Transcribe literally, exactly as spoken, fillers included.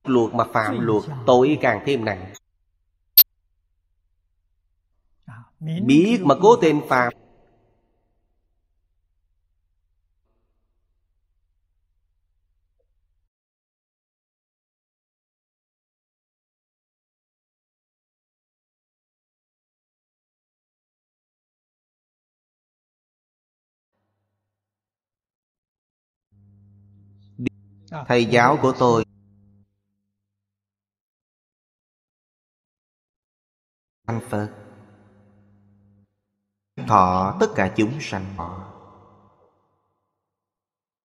luật mà phạm luật, tội càng thêm nặng. Biết mà cố tình phạm, thầy giáo của tôi thành Phật, thọ tất cả chúng sanh.